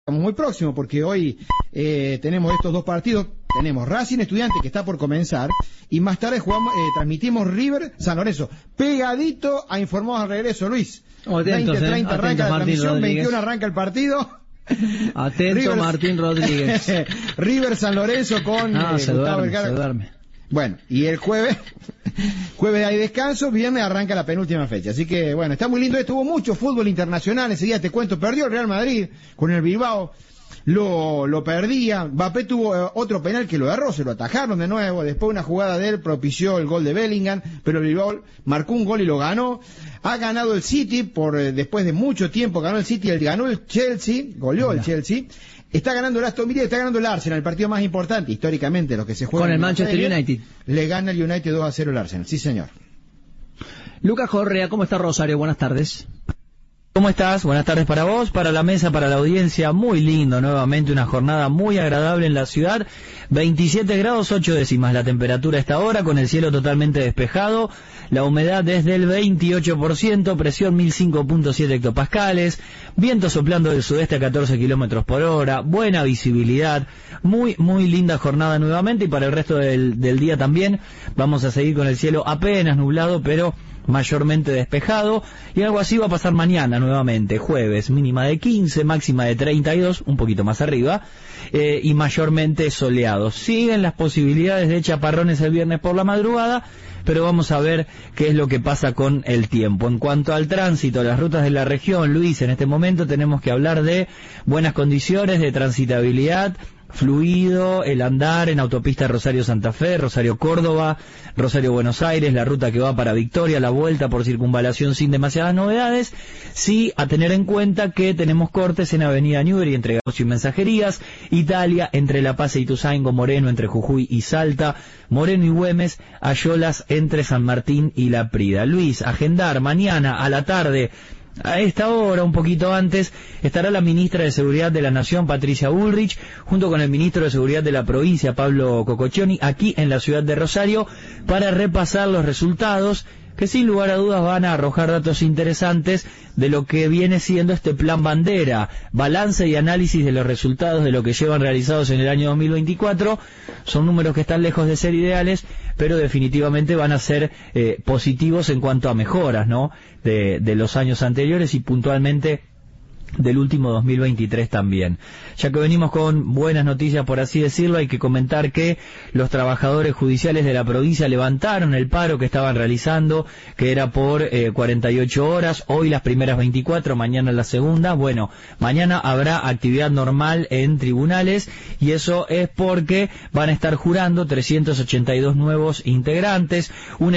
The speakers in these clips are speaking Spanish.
muy próximo, porque hoy tenemos estos dos partidos. Tenemos Racing Estudiante, que está por comenzar, y más tarde jugamos, transmitimos River San Lorenzo, pegadito a Informados al Regreso. Luis, atentos, 20:30 arranca la transmisión, 21 arranca el partido. Atento, River, Martín Rodríguez. River San Lorenzo con Gustavo Vergara. Bueno, y el jueves hay descanso, viernes arranca la penúltima fecha. Así que, bueno, está muy lindo esto. Hubo mucho fútbol internacional, ese día te cuento, perdió el Real Madrid con el Bilbao. Lo perdía. Mbappé tuvo otro penal que lo erró, se lo atajaron de nuevo. Después una jugada de él propició el gol de Bellingham, pero el Bilbao marcó un gol y lo ganó. Ha ganado el City después de mucho tiempo, ganó el City, ganó el Chelsea, goleó el Chelsea. Está ganando el Aston Villa, está ganando el Arsenal, el partido más importante históricamente, los que se juegan con el Manchester United. Le gana el United 2-0 el Arsenal, sí señor. Lucas Correa, ¿cómo está Rosario? Buenas tardes. ¿Cómo estás? Buenas tardes para vos, para la mesa, para la audiencia. Muy lindo, nuevamente una jornada muy agradable en la ciudad. 27 grados 8 décimas la temperatura a esta hora, con el cielo totalmente despejado. La humedad desde el 28%, presión 1005.7 hectopascales, viento soplando del sudeste a 14 kilómetros por hora, buena visibilidad, muy linda jornada nuevamente, y para el resto del día también vamos a seguir con el cielo apenas nublado, pero mayormente despejado, y algo así va a pasar mañana nuevamente, jueves, mínima de 15, máxima de 32, un poquito más arriba, y mayormente soleado. Siguen las posibilidades de chaparrones el viernes por la madrugada, pero vamos a ver qué es lo que pasa con el tiempo. En cuanto al tránsito, las rutas de la región, Luis, en este momento tenemos que hablar de buenas condiciones de transitabilidad, fluido el andar en autopista Rosario-Santa Fe, Rosario-Córdoba, Rosario-Buenos Aires, la ruta que va para Victoria, la vuelta por circunvalación sin demasiadas novedades. Sí, a tener en cuenta que tenemos cortes en Avenida Newbery entre Gaucho y Mensajerías, Italia entre La Paz e Ituzaingó, Moreno entre Jujuy y Salta, Moreno y Güemes, Ayolas entre San Martín y La Prida. Luis, agendar mañana a la tarde, a esta hora, un poquito antes, estará la ministra de Seguridad de la Nación, Patricia Bullrich, junto con el ministro de Seguridad de la provincia, Pablo Cococcioni, aquí en la ciudad de Rosario, para repasar los resultados que sin lugar a dudas van a arrojar datos interesantes de lo que viene siendo este plan bandera, balance y análisis de los resultados de lo que llevan realizados en el año 2024. Son números que están lejos de ser ideales, pero definitivamente van a ser positivos en cuanto a mejoras, ¿no?, de los años anteriores y puntualmente del último 2023 también. Ya que venimos con buenas noticias, por así decirlo, hay que comentar que los trabajadores judiciales de la provincia levantaron el paro que estaban realizando, que era por 48 horas, hoy las primeras 24, mañana la segunda. Bueno, mañana habrá actividad normal en tribunales, y eso es porque van a estar jurando 382 nuevos integrantes,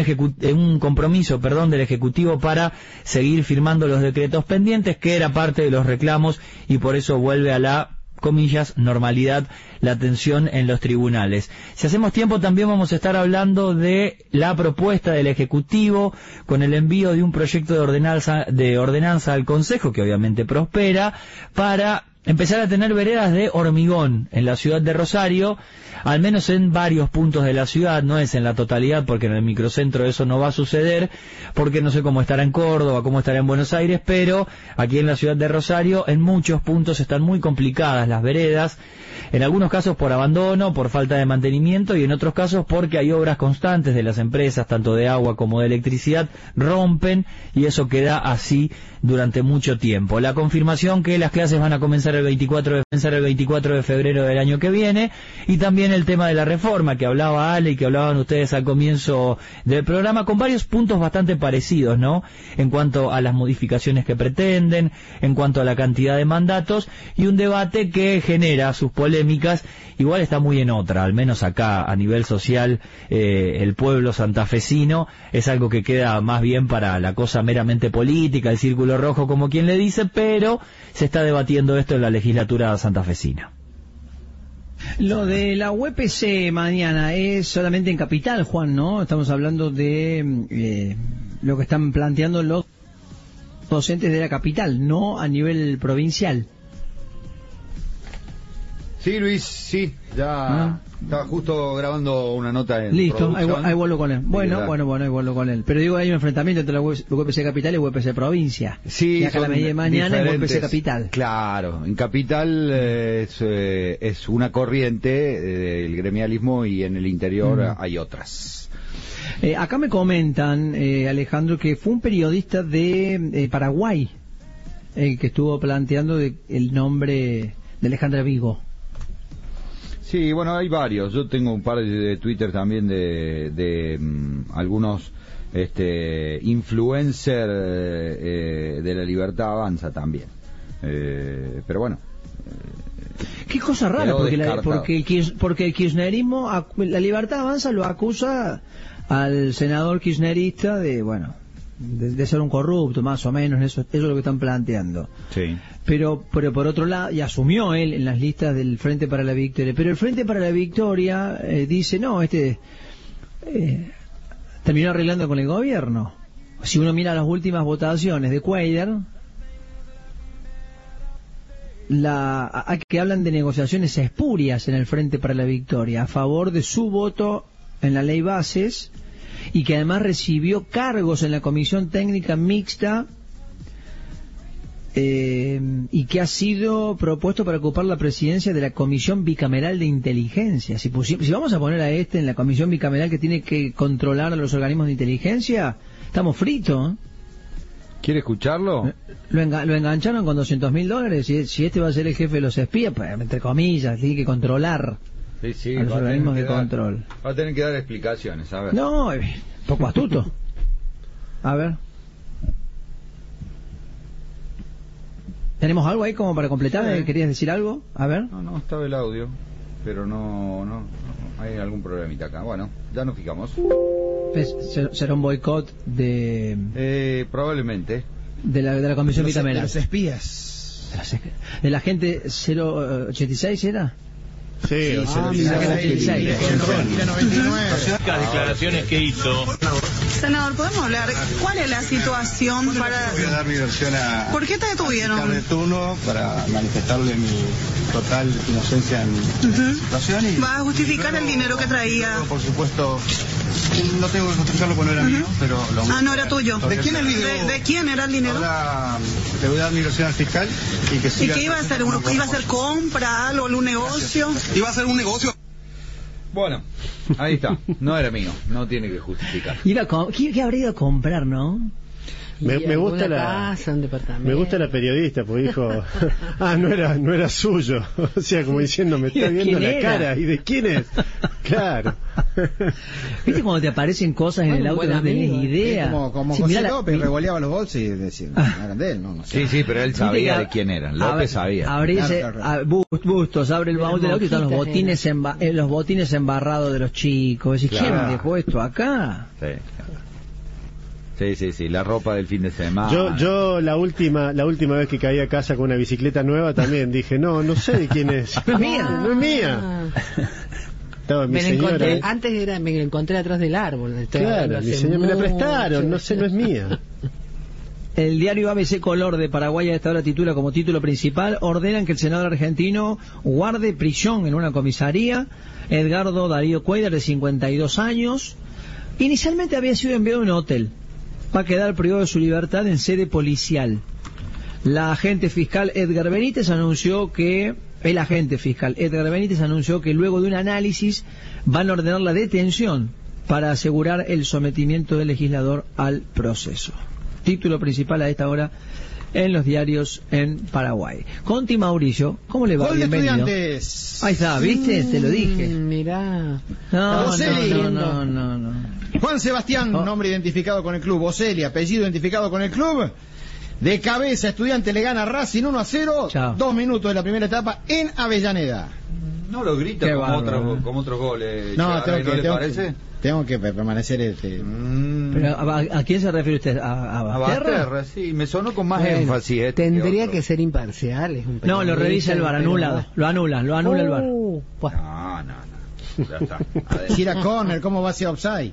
un compromiso del Ejecutivo para seguir firmando los decretos pendientes, que era parte de los reclamos, y por eso vuelve a la, comillas, normalidad la atención en los tribunales. Si hacemos tiempo también vamos a estar hablando de la propuesta del Ejecutivo con el envío de un proyecto de ordenanza al Consejo, que obviamente prospera, para empezar a tener veredas de hormigón en la ciudad de Rosario, al menos en varios puntos de la ciudad. No es en la totalidad, porque en el microcentro eso no va a suceder, porque no sé cómo estará en Córdoba, cómo estará en Buenos Aires, pero aquí en la ciudad de Rosario en muchos puntos están muy complicadas las veredas, en algunos casos por abandono, por falta de mantenimiento, y en otros casos porque hay obras constantes de las empresas, tanto de agua como de electricidad, rompen, y eso queda así durante mucho tiempo. La confirmación que las clases van a comenzar el 24 de febrero del año que viene, y también el tema de la reforma que hablaba Ale y que hablaban ustedes al comienzo del programa, con varios puntos bastante parecidos, ¿no?, en cuanto a las modificaciones que pretenden, en cuanto a la cantidad de mandatos, y un debate que genera sus polémicas. Igual está muy en otra, al menos acá a nivel social, el pueblo santafesino es algo que queda más bien para la cosa meramente política, el círculo rojo como quien le dice, pero se está debatiendo esto en la legislatura santafesina. Lo de la UPC mañana es solamente en Capital, Juan, ¿no? Estamos hablando de lo que están planteando los docentes de la capital, no a nivel provincial. Sí, Luis, sí, ya estaba justo grabando una nota en listo, ahí vuelvo con él. Bueno, ahí vuelvo con él. Pero digo, hay un enfrentamiento entre la UPC Capital y UPC Provincia. Sí, y acá la medida de mañana es UPC Capital. Claro, en Capital es una corriente del gremialismo y en el interior hay otras. Acá me comentan, Alejandro, que fue un periodista de Paraguay el que estuvo planteando el nombre de Alejandra Vigo. Sí, bueno, hay varios. Yo tengo un par de Twitter también de algunos influencers de la Libertad Avanza también. Pero bueno. Qué cosa rara, porque el kirchnerismo, la Libertad Avanza lo acusa al senador kirchnerista de ser un corrupto, más o menos, eso es lo que están planteando. Sí. Pero por otro lado, y asumió él en las listas del Frente para la Victoria, pero el Frente para la Victoria dice, no, terminó arreglando con el gobierno. Si uno mira las últimas votaciones de Cuadra, que hablan de negociaciones espurias en el Frente para la Victoria, a favor de su voto en la ley bases, y que además recibió cargos en la Comisión Técnica Mixta, y que ha sido propuesto para ocupar la presidencia de la Comisión Bicameral de Inteligencia. Si vamos a poner a en la Comisión Bicameral que tiene que controlar a los organismos de inteligencia, estamos fritos, ¿eh? ¿Quiere escucharlo? Lo engancharon con $200,000. Si este va a ser el jefe de los espías, pues, entre comillas, tiene que controlar a los organismos de control. Va a tener que dar explicaciones, a ver. No, poco astuto. A ver. ¿Tenemos algo ahí como para completar? Sí. ¿Querías decir algo? A ver. No, estaba el audio, pero no hay algún problemita acá. Bueno, ya nos fijamos. ¿Será un boicot de...? Probablemente. De la Comisión Bicameral. De los espías. ¿De la gente 086 era? Sí, la 99. Las declaraciones que hizo. Senador, ¿podemos hablar? ¿Cuál es la situación para...? Voy a dar mi versión a... ¿Por qué te detuvieron? De turno para manifestarle mi total inocencia en la situación y... ¿Va a justificar el dinero que traía? Por supuesto, no tengo que justificarlo porque no era mío, pero... no era tuyo. ¿De quién el video? ¿De quién era el dinero? Ahora le voy a dar mi versión al fiscal y que siga... ¿Y qué iba a hacer? ¿Iba a hacer compra, algo, algún negocio? Iba a hacer un negocio. Bueno, ahí está. No era mío, no tiene que justificar. ¿Qué habría ido a comprar, no? Me gusta me gusta la periodista, porque dijo, no era suyo. O sea, como diciendo, me está viendo la cara. ¿Y de quién es? Claro. ¿Viste cuando te aparecen cosas en el auto no tenés idea? Como José López revoleaba los bolsos y decía, eran de él, no sé. Sí, pero él sabía de quién eran. López sabía. Bustos, abre el baúl del auto y están los botines embarrados de los chicos. ¿Y quién dejó esto acá? Sí, la ropa del fin de semana. Yo la última vez que caí a casa con una bicicleta nueva también dije, no sé de quién es. No es mía. No es mía. Estaba mi señora. Antes me la encontré atrás del árbol. Claro, mi señora me la prestaron, no sé, no es mía. El diario ABC Color de Paraguay a esta hora titula como título principal: ordenan que el senador argentino guarde prisión en una comisaría. Edgardo Darío Cuadra, de 52 años, inicialmente había sido enviado a un hotel. Va a quedar privado de su libertad en sede policial. El agente fiscal Edgar Benítez anunció que luego de un análisis van a ordenar la detención para asegurar el sometimiento del legislador al proceso. Título principal a esta hora en los diarios en Paraguay. Conti Mauricio, ¿cómo le va? Gol de Bienvenido. Estudiantes. Ahí está, ¿viste? Te lo dije. Mirá. No. Juan Sebastián, nombre identificado con el club. Ocelia, apellido identificado con el club. De cabeza, Estudiante le gana a Racing 1-0. Chao. 2 minutos de la primera etapa en Avellaneda. No lo grita como otros goles. No, ¿no le parece? Tengo que permanecer Pero ¿a quién se refiere usted? ¿A Basterra? Sí, me sonó con más énfasis. Tendría que ser imparcial. No, lo revisa el VAR, anulado. Lo anula el VAR. No. Ya está. Si era corner, ¿cómo va a ser offside?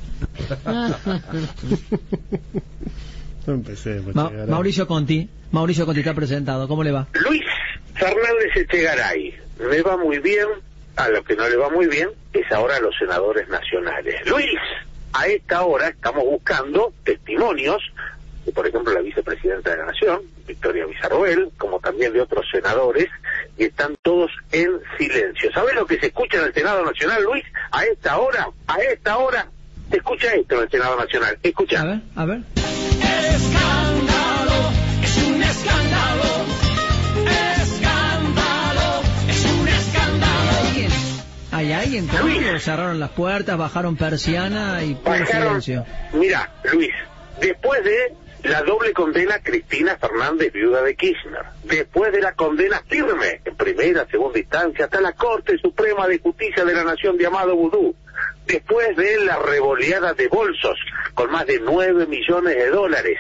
No empecemos. Mauricio Conti está presentado. ¿Cómo le va? Luis Fernández Echegaray, me va muy bien, a lo que no le va muy bien es ahora a los senadores nacionales. Luis, a esta hora estamos buscando testimonios de, por ejemplo, la vicepresidenta de la Nación, Victoria Villarroel, como también de otros senadores, y están todos en silencio. ¿Sabés lo que se escucha en el Senado Nacional, Luis? A esta hora se escucha esto en el Senado Nacional. Escucha. A ver. Escándalo, es un escándalo. Escándalo, es un escándalo. ¿Hay alguien? Todos cerraron las puertas, bajaron persiana y puro silencio. Mira, Luis, después de la doble condena Cristina Fernández, viuda de Kirchner, después de la condena firme en primera, segunda instancia, hasta la Corte Suprema de Justicia de la Nación de Amado Vudú, después de la revoleada de bolsos con más de 9 millones de dólares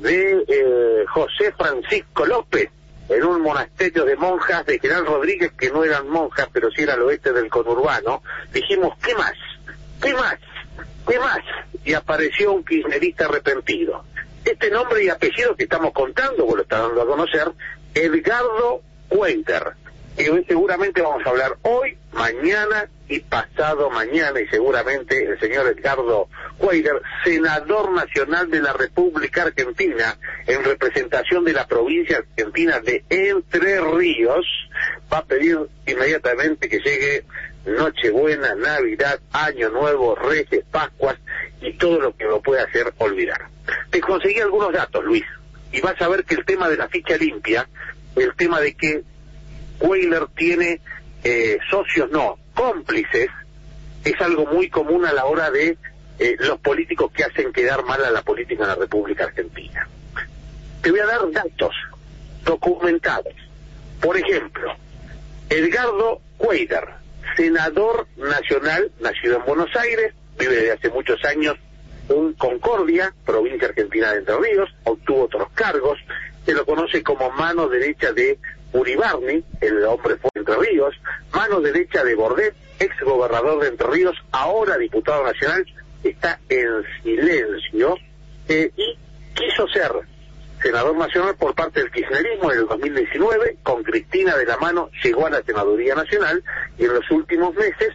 de José Francisco López en un monasterio de monjas de General Rodríguez, que no eran monjas, pero sí era al oeste del conurbano, dijimos, ¿qué más? ¿Qué más? ¿Qué más? Y apareció un kirchnerista arrepentido. Este nombre y apellido que estamos contando, o lo está dando a conocer, Edgardo Cuenter, que hoy seguramente vamos a hablar hoy, mañana y pasado mañana, y seguramente el señor Edgardo Cuenter, senador nacional de la República Argentina, en representación de la provincia argentina de Entre Ríos, va a pedir inmediatamente que llegue Nochebuena, Navidad, Año Nuevo, Reyes, Pascuas y todo lo que lo pueda hacer olvidar. Te conseguí algunos datos, Luis, y vas a ver que el tema de la ficha limpia, el tema de que Cuellar tiene socios, no, cómplices, es algo muy común a la hora de los políticos que hacen quedar mal a la política en la República Argentina. Te voy a dar datos documentados. Por ejemplo, Edgardo Cuellar, senador nacional, nacido en Buenos Aires, vive desde hace muchos años en Concordia, provincia argentina de Entre Ríos, obtuvo otros cargos, se lo conoce como mano derecha de Uribarni, el hombre fue de Entre Ríos, mano derecha de Bordet, ex gobernador de Entre Ríos, ahora diputado nacional, está en silencio, y quiso ser senador nacional por parte del kirchnerismo en el 2019, con Cristina de la mano llegó a la senaduría nacional, y en los últimos meses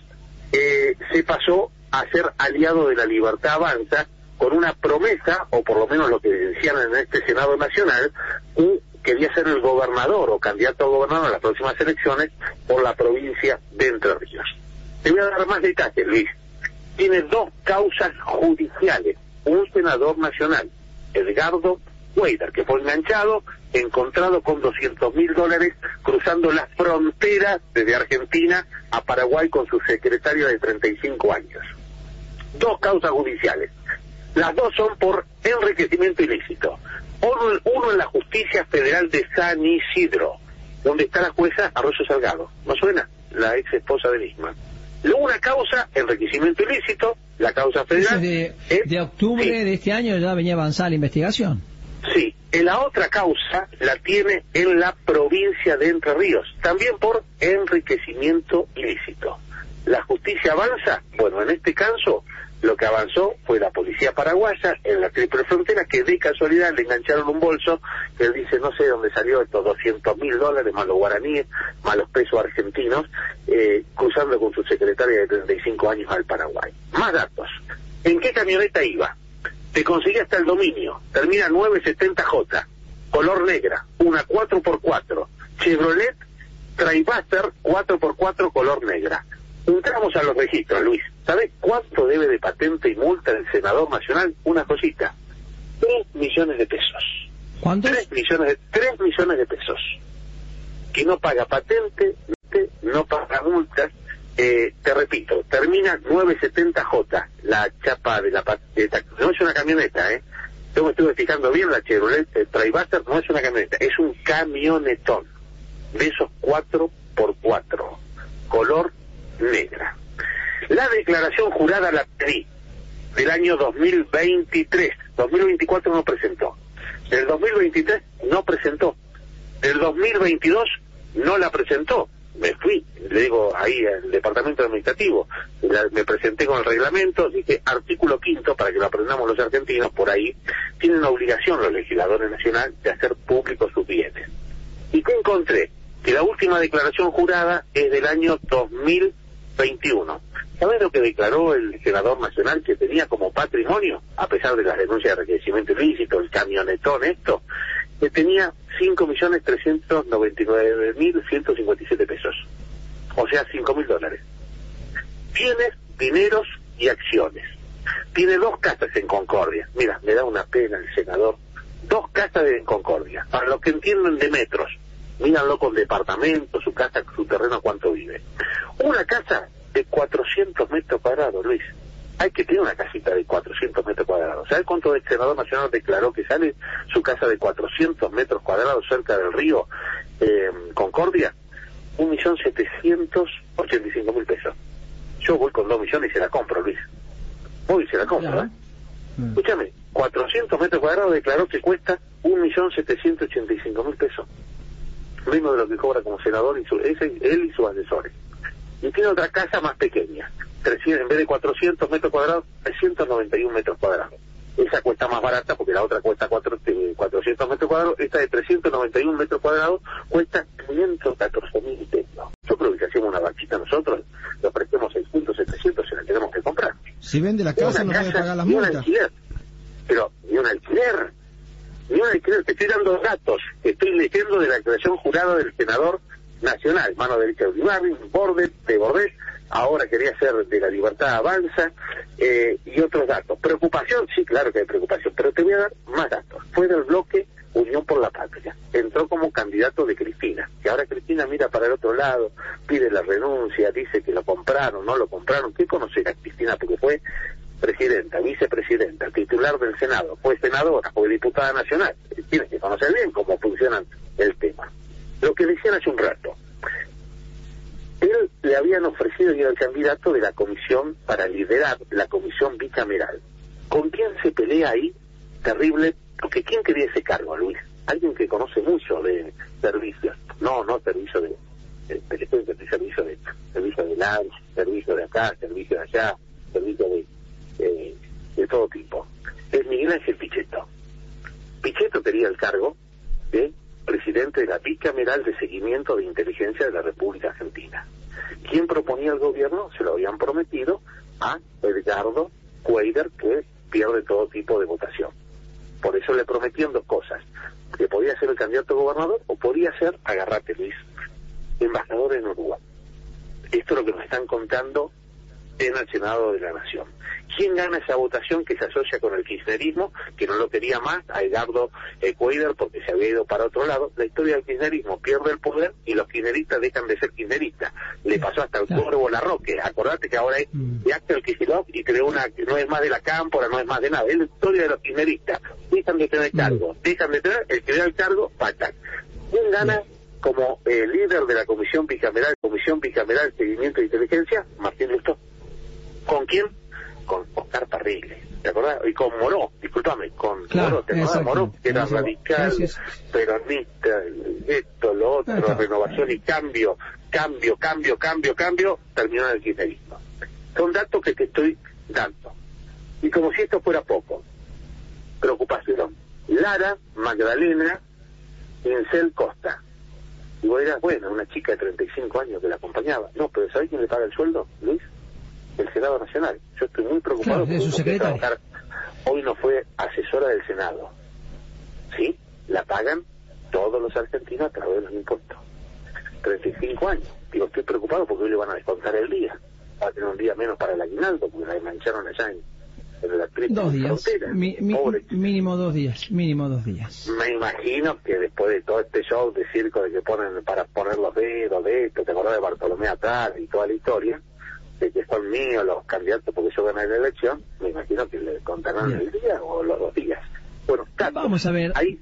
se pasó a ser aliado de la Libertad Avanza, con una promesa, o por lo menos lo que decían en este Senado Nacional, que quería ser el gobernador o candidato a gobernador en las próximas elecciones por la provincia de Entre Ríos. Te voy a dar más detalles, Luis. Tiene 2 causas judiciales. Un senador nacional, Edgardo Cuellar, que fue enganchado, encontrado con $200.000 cruzando las fronteras desde Argentina a Paraguay con su secretaria de 35 años. 2 causas judiciales. Las 2 son por enriquecimiento ilícito. Uno en la Justicia Federal de San Isidro, donde está la jueza Arroyo Salgado. ¿No suena? La ex esposa de Nisman. Una causa, enriquecimiento ilícito, la causa federal... de octubre de este año ya venía avanzada la investigación. Sí, la otra causa la tiene en la provincia de Entre Ríos, también por enriquecimiento ilícito. ¿La justicia avanza? Bueno, en este caso, lo que avanzó fue la policía paraguaya en la triple frontera, que de casualidad le engancharon un bolso, que él dice, no sé de dónde salió estos $200.000, más los guaraníes, más los pesos argentinos, cruzando con su secretaria de 35 años al Paraguay. Más datos. ¿En qué camioneta iba? Te conseguí hasta el dominio, termina 970J, color negra, una 4x4, Chevrolet Trailbuster 4x4 color negra. Entramos a los registros, Luis. ¿Sabes cuánto debe de patente y multa el senador nacional? Una cosita, 3 millones de pesos. ¿Cuántos? 3 millones de pesos. Que no paga patente, no paga multas. Te repito, termina 970J, la chapa de la patente. No es una camioneta, Yo me estuve fijando bien, la Chevrolet Trailbuster no es una camioneta, es un camionetón. De esos 4x4, color negra. La declaración jurada la pedí del año 2023, 2024 no presentó, del 2023 no presentó, del 2022 no la presentó. Me fui, le digo ahí al departamento administrativo, me presenté con el reglamento, dije artículo 5, para que lo aprendamos los argentinos, por ahí tienen obligación los legisladores nacionales de hacer públicos sus bienes. ¿Y qué encontré? Y la última declaración jurada es del año 2021. ¿Sabés lo que declaró el senador nacional que tenía como patrimonio, a pesar de las denuncias de enriquecimiento ilícito, el camionetón esto? Que tenía 5.399.157 pesos. O sea, $5.000. Bienes, dineros y acciones. Tiene 2 casas en Concordia. Mira, me da una pena el senador. 2 casas en Concordia. Para los que entienden de metros, míranlo con departamentos, su casa, su terreno, cuánto vive. Una casa de 400 metros cuadrados, Luis. Hay que tener una casita de 400 metros cuadrados. ¿Sabes cuánto el senador nacional declaró que sale su casa de 400 metros cuadrados cerca del río Concordia? 1.785.000 pesos. Yo voy con 2 millones y se la compro, Luis. Voy y se la compro, ¿eh? Escúchame, 400 metros cuadrados declaró que cuesta 1.785.000 pesos. Menos de lo que cobra como senador él y sus asesores. Y tiene otra casa más pequeña. En vez de 400 metros cuadrados, 391 metros cuadrados. Esa cuesta más barata porque la otra cuesta 400 metros cuadrados. Esta de 391 metros cuadrados cuesta 514.000 pesos. Yo creo que si hacemos una vaquita nosotros, le ofrecemos 600, 700, se la tenemos que comprar. Si vende la casa, no puede pagar las multas. Ni un alquiler. Pero, ni un alquiler. Te estoy dando datos. Estoy leyendo de la declaración jurada del senador nacional, mano derecha de Uribarri, de Bordet, ahora quería ser de La Libertad Avanza, y otros datos. Preocupación, sí, claro que hay preocupación, pero te voy a dar más datos. Fue del bloque Unión por la Patria, entró como candidato de Cristina, que ahora Cristina mira para el otro lado, pide la renuncia, dice que lo compraron, no lo compraron. ¿Qué conocer a Cristina? Porque fue presidenta, vicepresidenta, titular del Senado, fue senadora, fue diputada nacional. Tienes que conocer bien cómo funciona el tema. Lo que decían hace un rato, él le habían ofrecido ir al candidato de la comisión para liderar la comisión bicameral. ¿Con quién se pelea ahí? Terrible, porque ¿quién quería ese cargo, Luis? Alguien que conoce mucho de servicios, no servicio de LAN, servicio de acá, servicio de allá, servicio de todo tipo. Es Miguel Ángel Pichetto. Pichetto quería el cargo de presidente de la bicameral de seguimiento de inteligencia de la República Argentina. ¿Quién proponía el gobierno? Se lo habían prometido a Edgardo Cuéllar, que pierde todo tipo de votación. Por eso le prometían 2 cosas: que podía ser el candidato a gobernador o podía ser, agarrate Luis, embajador en Uruguay. Esto es lo que nos están contando en el Senado de la Nación. ¿Quién gana esa votación que se asocia con el kirchnerismo, que no lo quería más, a Edgardo Cuéllar, porque se había ido para otro lado? La historia del kirchnerismo: pierde el poder y los kirchneristas dejan de ser kirchneristas. Le pasó hasta el Corvo Larroque. Acordate que ahora es de Axel Kicillof y creó una que no es más de la Cámpora, no es más de nada. Es la historia de los kirchneristas. Dejan de tener cargo, dejan de tener, el que da el cargo, pactan. ¿Quién gana como líder de la Comisión Bicameral de Seguimiento de Inteligencia? Martín Lustó. ¿Con quién? Con Oscar Parrilli, ¿te acordás? Y con Moró, discúlpame, con Moró, ¿te acordás? Moró, que era radical, peronista, esto, lo otro, renovación y cambio, terminó en el kirchnerismo. Son datos que te estoy dando. Y como si esto fuera poco, preocupación. Lara Magdalena Incel Costa. Y vos dirás, bueno, una chica de 35 años que la acompañaba. No, pero ¿sabés quién le paga el sueldo, Luis? El Senado Nacional. Yo estoy muy preocupado porque hoy no fue asesora del Senado. ¿Sí? La pagan todos los argentinos a través de los impuestos. 35 años. Digo, estoy preocupado porque hoy le van a descontar el día. Va a tener un día menos para el aguinaldo porque la mancharon allá en la triple 2 días. Mínimo 2 días. Mínimo 2 días. Me imagino que después de todo este show de circo de que ponen para poner los dedos de esto, te acordás de Bartolomé Attal y toda la historia, de que son míos los candidatos porque yo gané la elección, me imagino que le contarán el día o los 2 días. Bueno, vamos a ver. Hay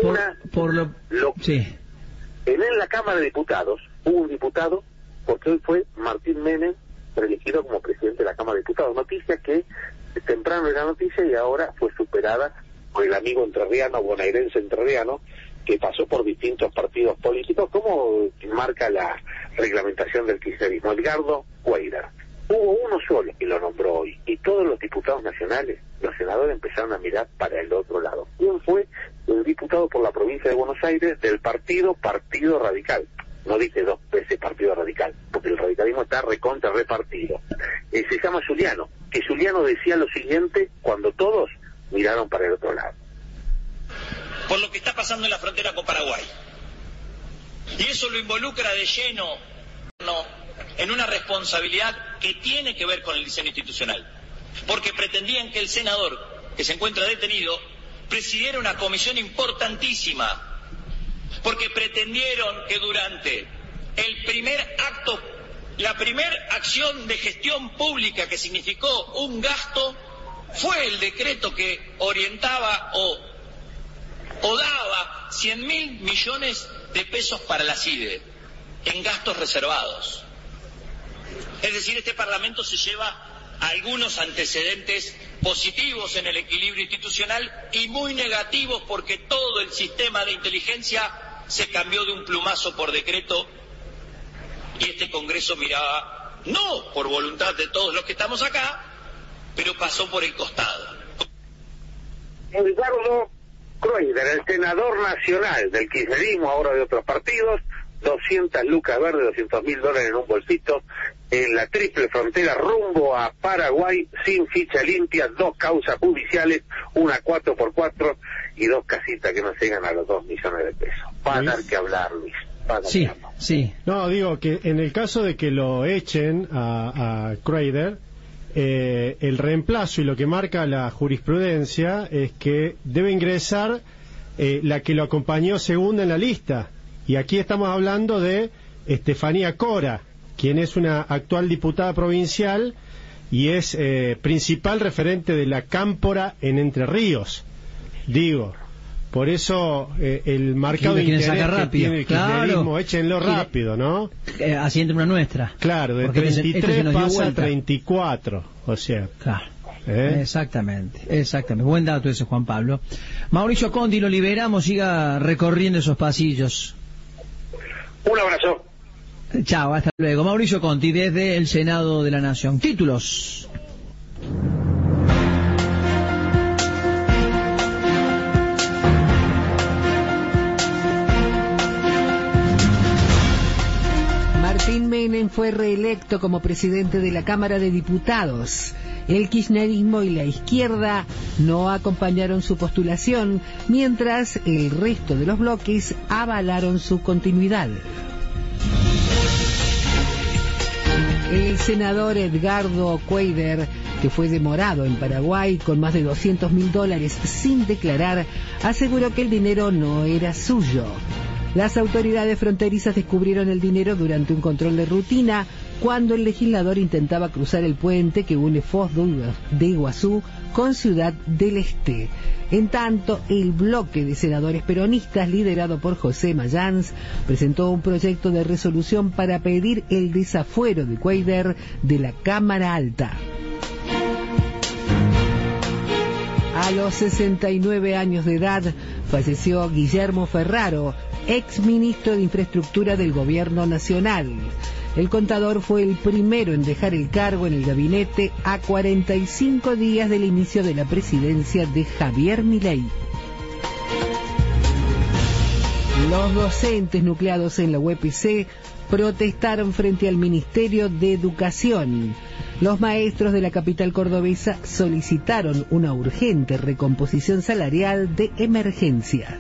sí. En la Cámara de Diputados hubo un diputado, porque hoy fue Martín Menem reelegido como presidente de la Cámara de Diputados. Noticia que temprano era noticia y ahora fue superada por el amigo entrerriano, bonaerense entrerriano, que pasó por distintos partidos políticos, como marca la reglamentación del kirchnerismo, Edgardo Cuéllar. Hubo uno solo que lo nombró hoy, y todos los diputados nacionales, los senadores, empezaron a mirar para el otro lado. ¿Quién fue? El diputado por la provincia de Buenos Aires del Partido Radical. no dije 2 veces Partido Radical, porque el radicalismo está recontra repartido. Se llama Giuliano, que Giuliano decía lo siguiente cuando todos miraron para el otro lado. Por lo que está pasando en la frontera con Paraguay. Y eso lo involucra de lleno en una responsabilidad que tiene que ver con el diseño institucional. Porque pretendían que el senador, que se encuentra detenido, presidiera una comisión importantísima. Porque pretendieron que durante el primer acto, la primera acción de gestión pública que significó un gasto, fue el decreto que orientaba o daba 100.000 millones de pesos para la CIDE en gastos reservados. Es decir, este Parlamento se lleva algunos antecedentes positivos en el equilibrio institucional y muy negativos porque todo el sistema de inteligencia se cambió de un plumazo por decreto y este Congreso miraba, no por voluntad de todos los que estamos acá, pero pasó por el costado. Edgardo Croider, el senador nacional del kirchnerismo, ahora de otros partidos, 200 lucas verdes, $200.000 en un bolsito, en la triple frontera rumbo a Paraguay, sin ficha limpia, 2 causas judiciales, una 4x4 y 2 casitas que no llegan a los 2 millones de pesos. Va a dar que hablar, Luis. Sí, sí. No, digo que en el caso de que lo echen a Croider, el reemplazo y lo que marca la jurisprudencia es que debe ingresar la que lo acompañó segunda en la lista. Y aquí estamos hablando de Estefanía Cora, quien es una actual diputada provincial y es principal referente de la Cámpora en Entre Ríos. Digo, por eso el marcado interés que tiene el kirchnerismo, échenlo rápido, ¿no? Así entre una nuestra. Claro, de 33 pasa a 34, o sea. Claro. Exactamente. Buen dato ese, Juan Pablo. Mauricio Conti, lo liberamos, siga recorriendo esos pasillos. Un abrazo. Chao, hasta luego. Mauricio Conti, desde el Senado de la Nación. Títulos. Martín Menem fue reelecto como presidente de la Cámara de Diputados. El kirchnerismo y la izquierda no acompañaron su postulación, mientras el resto de los bloques avalaron su continuidad. El senador Edgardo Cuéllar, que fue demorado en Paraguay con más de $200.000 sin declarar, aseguró que el dinero no era suyo. Las autoridades fronterizas descubrieron el dinero durante un control de rutina cuando el legislador intentaba cruzar el puente que une Foz de Iguazú con Ciudad del Este. En tanto, el bloque de senadores peronistas, liderado por José Mayans, presentó un proyecto de resolución para pedir el desafuero de Cuéllar de la Cámara Alta. A los 69 años de edad falleció Guillermo Ferraro, ex ministro de Infraestructura del Gobierno Nacional. El contador fue el primero en dejar el cargo en el gabinete a 45 días del inicio de la presidencia de Javier Milei. Los docentes nucleados en la UPC protestaron frente al Ministerio de Educación. Los maestros de la capital cordobesa solicitaron una urgente recomposición salarial de emergencia.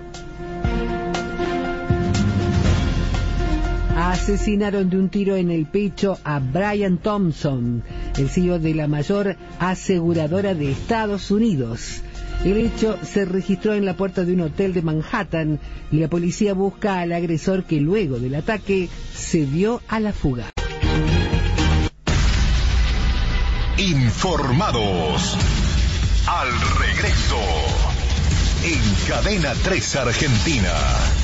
Asesinaron de un tiro en el pecho a Brian Thompson, el CEO de la mayor aseguradora de Estados Unidos. El hecho se registró en la puerta de un hotel de Manhattan y la policía busca al agresor que luego del ataque se dio a la fuga. Informados. Al regreso. En Cadena 3 Argentina.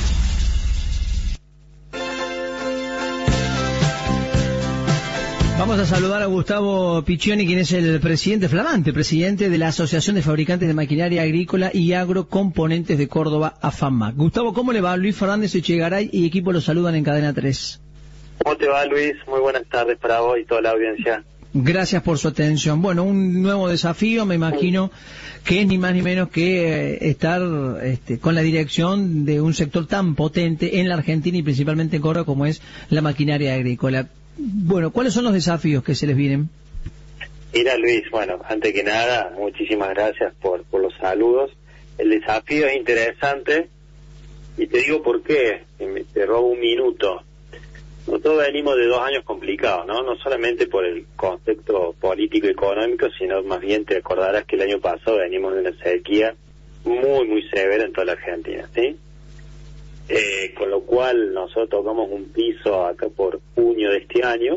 Vamos a saludar a Gustavo Piccioni, quien es el presidente, flamante presidente de la Asociación de Fabricantes de Maquinaria Agrícola y Agrocomponentes de Córdoba, AFAMAC. Gustavo, ¿cómo le va? Luis Fernández Echegaray y equipo lo saludan en Cadena 3. ¿Cómo te va, Luis? Muy buenas tardes para vos y toda la audiencia. Gracias por su atención. Bueno, un nuevo desafío, me imagino que es ni más ni menos que estar con la dirección de un sector tan potente en la Argentina y principalmente en Córdoba como es la maquinaria agrícola. Bueno, ¿cuáles son los desafíos que se les vienen? Mira, Luis, bueno, antes que nada, muchísimas gracias por los saludos. El desafío es interesante y te digo por qué, te robo un minuto. Nosotros venimos de 2 años complicados, ¿no? No solamente por el contexto político y económico, sino más bien te acordarás que el año pasado venimos de una sequía muy severa en toda la Argentina, ¿sí? Con lo cual nosotros tocamos un piso acá por junio de este año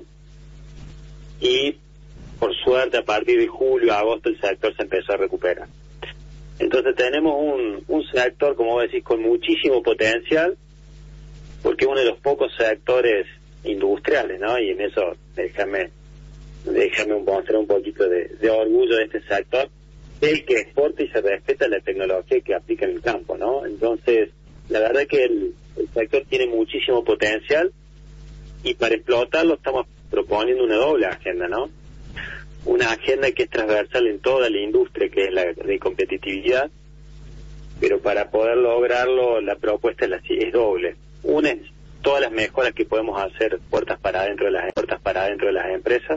y por suerte a partir de julio, agosto el sector se empezó a recuperar. Entonces tenemos un sector, como vos decís, con muchísimo potencial, porque es uno de los pocos sectores industriales, ¿no? Y en eso déjame mostrar un poquito de orgullo de este sector, el que exporta y se respeta la tecnología que aplica en el campo, ¿no? Entonces, la verdad que el sector tiene muchísimo potencial y para explotarlo estamos proponiendo una doble agenda, ¿no? Una agenda que es transversal en toda la industria, que es la de competitividad, pero para poder lograrlo la propuesta es doble. Una es todas las mejoras que podemos hacer puertas para adentro de las empresas,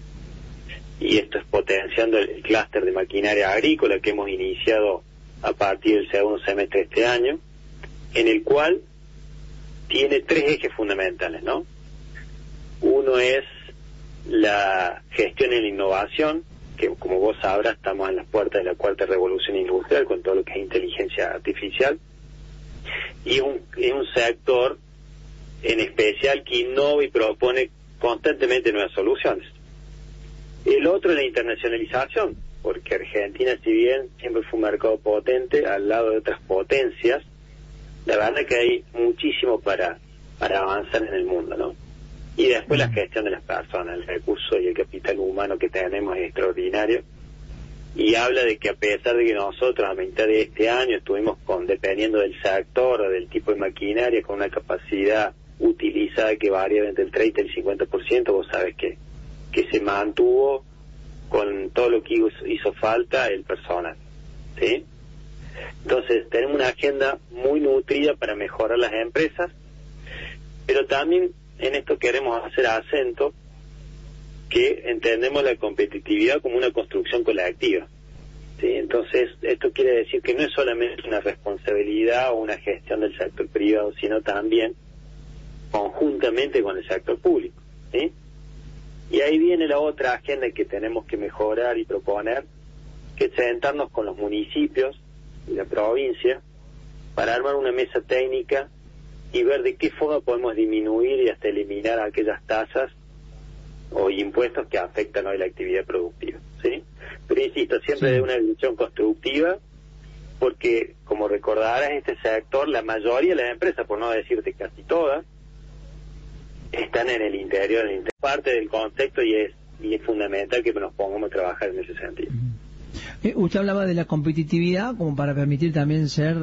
y esto es potenciando el clúster de maquinaria agrícola que hemos iniciado a partir del segundo semestre de este año, en el cual tiene 3 ejes fundamentales, ¿no? Uno es la gestión y la innovación, que como vos sabrás estamos en las puertas de la 4ª revolución industrial con todo lo que es inteligencia artificial, y es un sector en especial que innova y propone constantemente nuevas soluciones. El otro es la internacionalización, porque Argentina, si bien siempre fue un mercado potente al lado de otras potencias, la verdad que hay muchísimo para avanzar en el mundo, ¿no? Y después la gestión de las personas, el recurso y el capital humano que tenemos es extraordinario, y habla de que a pesar de que nosotros a mitad de este año estuvimos dependiendo del sector o del tipo de maquinaria con una capacidad utilizada que varía entre el 30 y el 50%, vos sabés que se mantuvo con todo lo que hizo falta el personal, ¿sí? Entonces tenemos una agenda muy nutrida para mejorar las empresas, pero también en esto queremos hacer acento que entendemos la competitividad como una construcción colectiva, ¿sí? Entonces esto quiere decir que no es solamente una responsabilidad o una gestión del sector privado, sino también conjuntamente con el sector público, ¿sí? Y ahí viene la otra agenda que tenemos que mejorar y proponer, que es sentarnos con los municipios y la provincia para armar una mesa técnica y ver de qué forma podemos disminuir y hasta eliminar aquellas tasas o impuestos que afectan hoy la actividad productiva, ¿sí? Pero insisto, siempre de una visión constructiva, porque como recordarás, este sector, la mayoría de las empresas, por no decirte casi todas, están en el interior, parte del contexto, y es fundamental que nos pongamos a trabajar en ese sentido. Usted hablaba de la competitividad como para permitir también ser,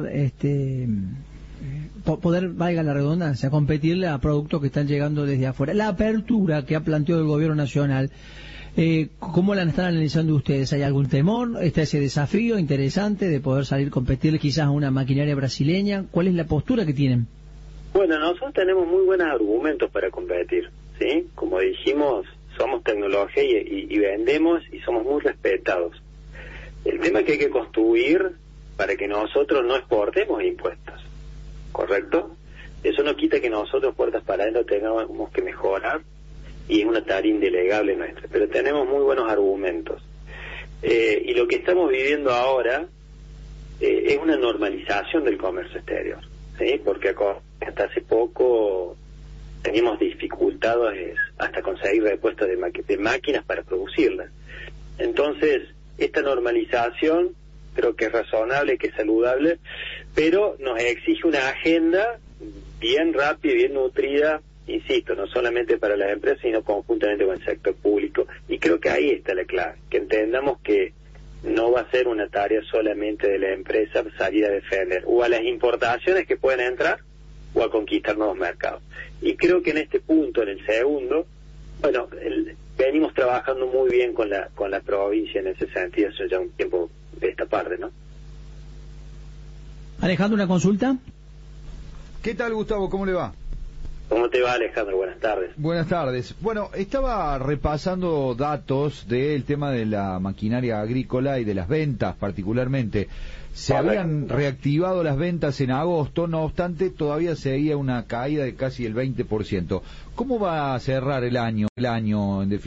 poder, valga la redundancia, competirle a productos que están llegando desde afuera. La apertura que ha planteado el gobierno nacional, ¿cómo la están analizando ustedes? ¿Hay algún temor? ¿Está ese desafío interesante de poder salir a competir quizás a una maquinaria brasileña? ¿Cuál es la postura que tienen? Bueno, nosotros tenemos muy buenos argumentos para competir, ¿sí? Como dijimos, somos tecnología y vendemos y somos muy respetados. El tema es que hay que construir para que nosotros no exportemos impuestos, ¿correcto? Eso no quita que nosotros puertas para adentro tengamos que mejorar, y es una tarea indelegable nuestra, pero tenemos muy buenos argumentos. Y lo que estamos viviendo ahora es una normalización del comercio exterior, ¿sí? Porque hasta hace poco teníamos dificultades hasta conseguir repuestos de máquinas para producirlas. Entonces, esta normalización creo que es razonable, que es saludable, pero nos exige una agenda bien rápida y bien nutrida, insisto, no solamente para las empresas, sino conjuntamente con el sector público. Y creo que ahí está la clave, que entendamos que no va a ser una tarea solamente de la empresa salir a defender o a las importaciones que pueden entrar o a conquistar nuevos mercados. Y creo que en este punto, en el segundo, bueno, venimos trabajando muy bien con la provincia en ese sentido, eso ya un tiempo de esta parte, ¿no? Alejandro, ¿una consulta? ¿Qué tal, Gustavo? ¿Cómo le va? ¿Cómo te va, Alejandro? Buenas tardes. Buenas tardes. Bueno, estaba repasando datos del tema de la maquinaria agrícola y de las ventas particularmente. Se habían reactivado las ventas en agosto, no obstante todavía seguía una caída de casi el 20%. ¿Cómo va a cerrar el año en definitiva?